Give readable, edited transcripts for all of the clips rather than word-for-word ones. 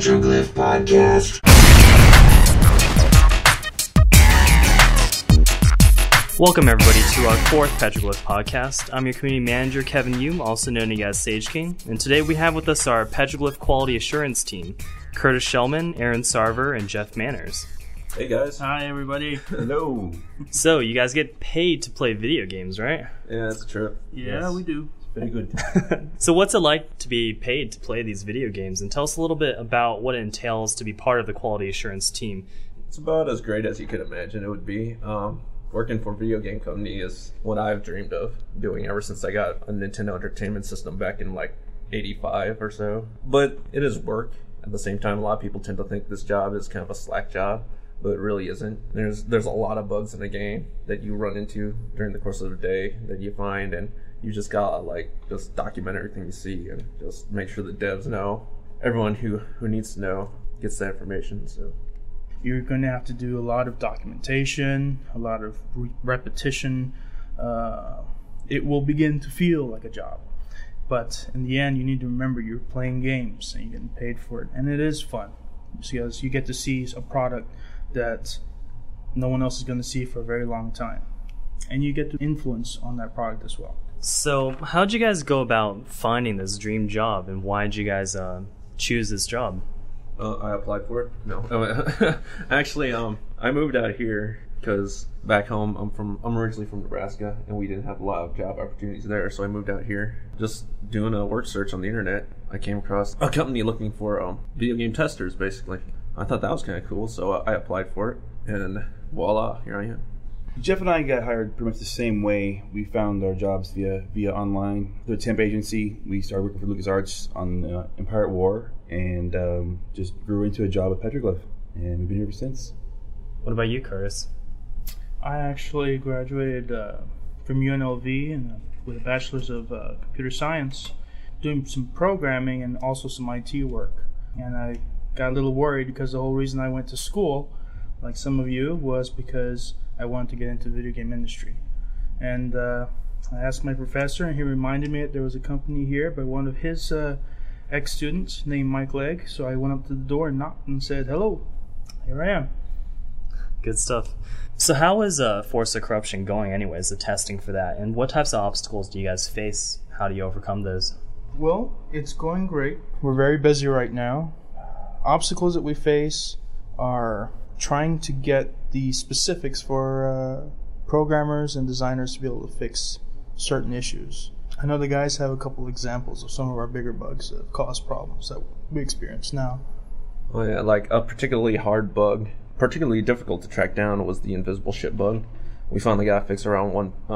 Petroglyph Podcast. Welcome everybody to our fourth Petroglyph Podcast. I'm your community manager, Kevin Hume, also known as Sage King, and today we have with us our Petroglyph Quality Assurance team, Curtis Shellman, Aaron Sarver, and Jeff Manners. Hey guys. Hi everybody. Hello. So, you guys get paid to play video games, right? Yeah, that's true. Yeah, Yes. we do. Very good. So what's it like to be paid to play these video games? And tell us a little bit about what it entails to be part of the Quality Assurance team. It's about as great as you could imagine it would be. Working for a video game company is what I've dreamed of doing ever since I got a Nintendo Entertainment System back in like 85 or so. But it is work. At the same time, a lot of people tend to think this job is kind of a slack job, but it really isn't. There's a lot of bugs in the game that you run into during the course of the day that you find, and you just gotta just document everything you see and just make sure the devs know. Everyone who needs to know gets that information. So You're going to have to do a lot of documentation, a lot of repetition. It will begin to feel like a job. But in the end, you need to remember you're playing games and you're getting paid for it. And it is fun because you get to see a product that no one else is going to see for a very long time. And you get to influence on that product as well. So, how'd you guys go about finding this dream job, and why did you guys choose this job? I applied for it. No, actually, I moved out here because back home I'm originally from Nebraska, and we didn't have a lot of job opportunities there. So I moved out here. Just doing a work search on the internet, I came across a company looking for video game testers. Basically, I thought that was kind of cool, so I applied for it, and voila, here I am. Jeff and I got hired pretty much the same way. We found our jobs via online. Through a temp agency, we started working for LucasArts on Empire at War, and just grew into a job at Petroglyph, and we've been here ever since. What about you, Curtis? I actually graduated from UNLV and with a bachelor's of computer science, doing some programming and also some IT work. And I got a little worried because the whole reason I went to school, like some of you, was because I wanted to get into the video game industry. And I asked my professor, and he reminded me that there was a company here by one of his ex-students named Mike Legg. So I went up to the door and knocked and said, "Hello, here I am." Good stuff. So how is Force of Corruption going anyways, the testing for that? And what types of obstacles do you guys face? How do you overcome those? Well, it's going great. We're very busy right now. Obstacles that we face are trying to get the specifics for programmers and designers to be able to fix certain issues. I know the guys have a couple examples of some of our bigger bugs that have caused problems that we experience now. Oh yeah, like a particularly hard bug, particularly difficult to track down, was the invisible ship bug. We finally got it fixed around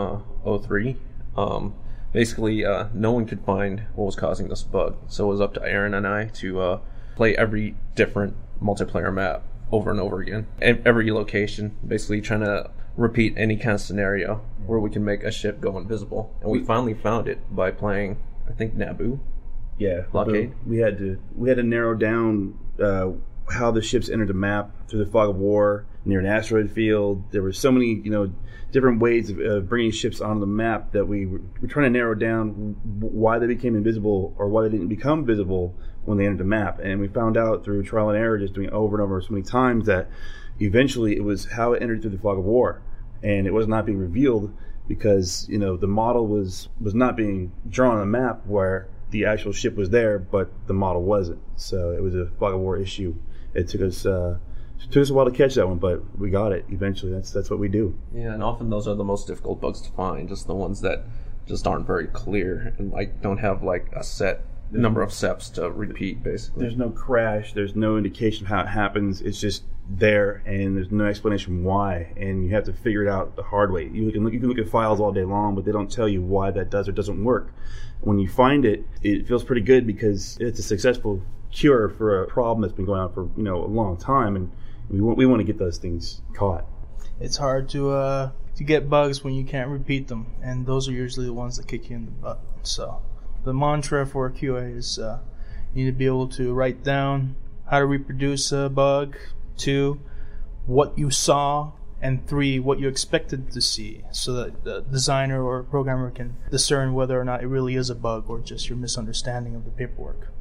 1.03. Basically, no one could find what was causing this bug, so it was up to Aaron and I to play every different multiplayer map over and over again. Every location, basically trying to repeat any kind of scenario where we can make a ship go invisible. And we finally found it by playing, I think, Naboo. Yeah, Blockade. We had to narrow down how the ships entered the map through the fog of war near an asteroid field. There were so many, different ways of bringing ships onto the map that we were trying to narrow down why they became invisible or why they didn't become visible when they entered the map. And we found out through trial and error, just doing it over and over so many times, that eventually it was how it entered through the fog of war, and it was not being revealed because the model was not being drawn on the map where the actual ship was there, but the model wasn't. So it was a fog of war issue. It took us a while to catch that one, but we got it eventually. That's what we do. Yeah, and often those are the most difficult bugs to find, just the ones that just aren't very clear and don't have a set number of steps to repeat, basically. There's no crash, there's no indication of how it happens. It's just there, and there's no explanation why, and you have to figure it out the hard way. You can look at files all day long, but they don't tell you why that does or doesn't work. When you find it, it feels pretty good because it's a successful cure for a problem that's been going on for a long time, and we want to get those things caught. It's hard to get bugs when you can't repeat them, and those are usually the ones that kick you in the butt. So the mantra for QA is you need to be able to write down how to reproduce a bug, 2, what you saw, and 3, what you expected to see, so that the designer or programmer can discern whether or not it really is a bug or just your misunderstanding of the paperwork.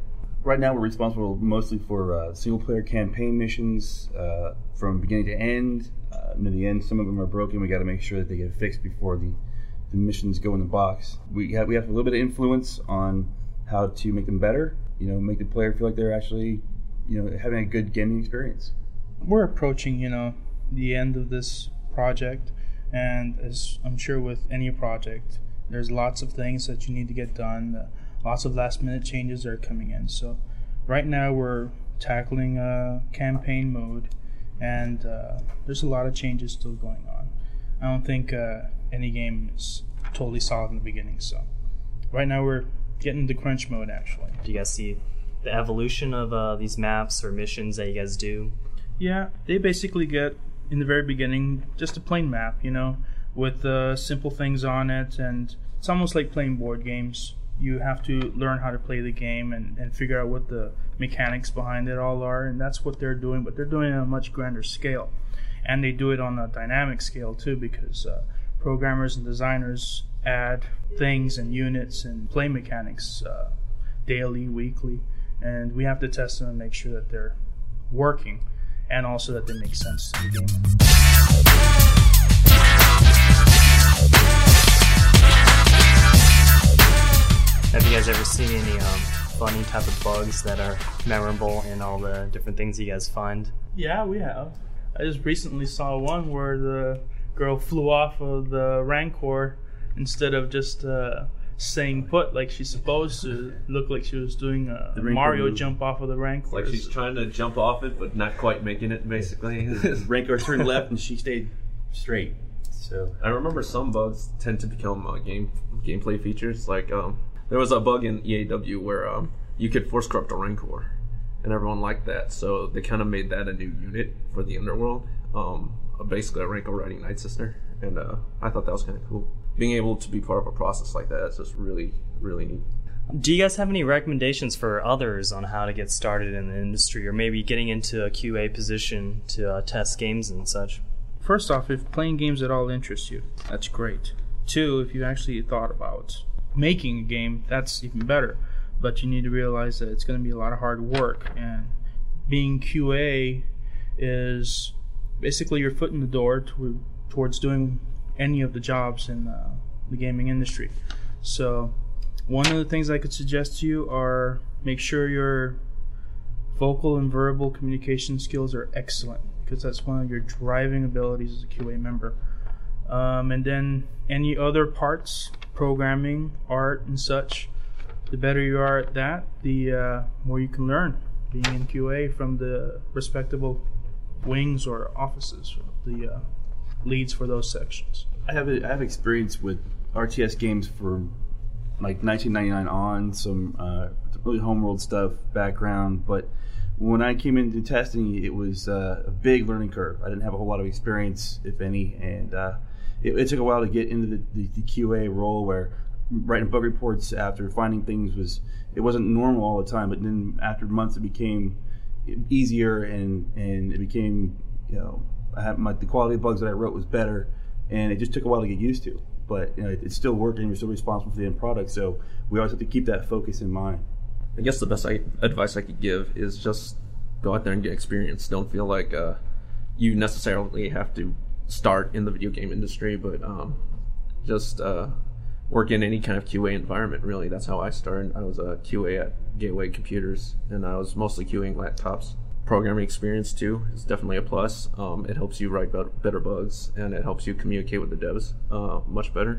Right now, we're responsible mostly for single-player campaign missions from beginning to end. Near the end, some of them are broken. We got to make sure that they get fixed before the missions go in the box. We have a little bit of influence on how to make them better. Make the player feel like they're actually, having a good gaming experience. We're approaching, the end of this project, and as I'm sure with any project, there's lots of things that you need to get done. Lots of last-minute changes are coming in. So right now we're tackling campaign mode, and there's a lot of changes still going on. I don't think any game is totally solid in the beginning. So right now we're getting into crunch mode, actually. Do you guys see the evolution of these maps or missions that you guys do? Yeah, they basically get, in the very beginning, just a plain map, with simple things on it, and it's almost like playing board games. You have to learn how to play the game and figure out what the mechanics behind it all are, and that's what they're doing, but they're doing it on a much grander scale. And they do it on a dynamic scale, too, because programmers and designers add things and units and play mechanics daily, weekly, and we have to test them and make sure that they're working, and also that they make sense to the game. Have you guys ever seen any funny type of bugs that are memorable in all the different things you guys find? Yeah, we have. I just recently saw one where the girl flew off of the Rancor instead of just staying put like she's supposed to. Looked like she was doing a Mario jump off of the Rancor. Like she's trying to jump off it, but not quite making it, basically. Rancor turned left and she stayed straight. So I remember some bugs tend to become gameplay features. Like there was a bug in EAW where you could force corrupt a Rancor, and everyone liked that. So they kind of made that a new unit for the Underworld, basically a Rancor riding Night Sister, and I thought that was kind of cool. Being able to be part of a process like that is just really, really neat. Do you guys have any recommendations for others on how to get started in the industry, or maybe getting into a QA position to test games and such? First off, if playing games at all interests you, that's great. 2, if you actually thought about making a game, that's even better. But you need to realize that it's going to be a lot of hard work, and being QA is basically your foot in the door towards doing any of the jobs in the gaming industry. So one of the things I could suggest to you are make sure your vocal and verbal communication skills are excellent, because that's one of your driving abilities as a QA member. And then any other parts, programming, art, and such, the better you are at that, the more you can learn being in QA from the respectable wings or offices, the leads for those sections. I have experience with RTS games from like 1999 on, some really homeworld stuff, background, but when I came into testing, it was a big learning curve. I didn't have a whole lot of experience, if any, and it took a while to get into the QA role, where writing bug reports after finding things wasn't normal all the time, but then after months it became easier, and it became, the quality of bugs that I wrote was better, and it just took a while to get used to. But it's still working, we're still responsible for the end product, so we always have to keep that focus in mind. I guess the best advice I could give is just go out there and get experience. Don't feel like you necessarily have to start in the video game industry, but just work in any kind of QA environment, really. That's how I started. I was a QA at Gateway Computers, and I was mostly QAing laptops. Programming experience, too, is definitely a plus. It helps you write better bugs, and it helps you communicate with the devs much better.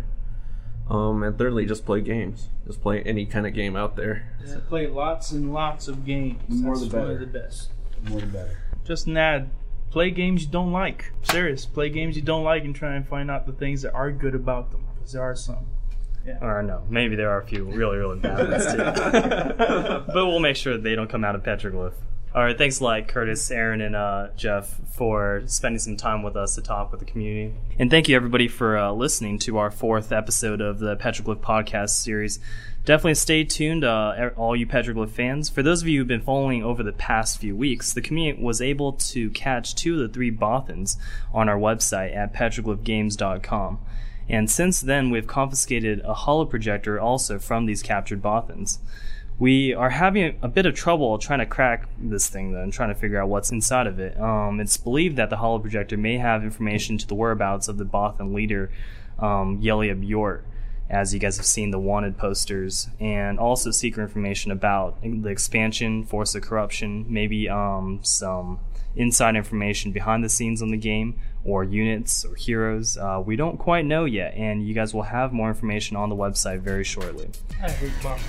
And thirdly, just play games. Just play any kind of game out there. Yeah, play lots and lots of games. More That's the better. One of the best. More the better. Just an ad. Play games you don't like. Serious. Play games you don't like and try and find out the things that are good about them, because there are some. Yeah. Or no, maybe there are a few really, really bad ones too. But we'll make sure that they don't come out of Petroglyph. All right, thanks a lot, Curtis, Aaron, and Jeff, for spending some time with us to talk with the community. And thank you, everybody, for listening to our 4th episode of the Petroglyph podcast series. Definitely stay tuned, all you Petroglyph fans. For those of you who've been following over the past few weeks, the community was able to catch 2 of the 3 Bothans on our website at petroglyphgames.com. And since then, we've confiscated a holoprojector also from these captured Bothans. We are having a bit of trouble trying to crack this thing, though, and trying to figure out what's inside of it. It's believed that the holoprojector may have information to the whereabouts of the Bothan leader, Yelia Bjort, as you guys have seen the wanted posters, and also secret information about the expansion, Force of Corruption, maybe some inside information behind the scenes on the game, or units, or heroes. We don't quite know yet, and you guys will have more information on the website very shortly. I hate bombs.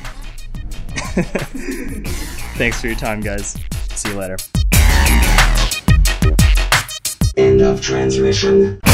Thanks for your time, guys. See you later. End of transmission.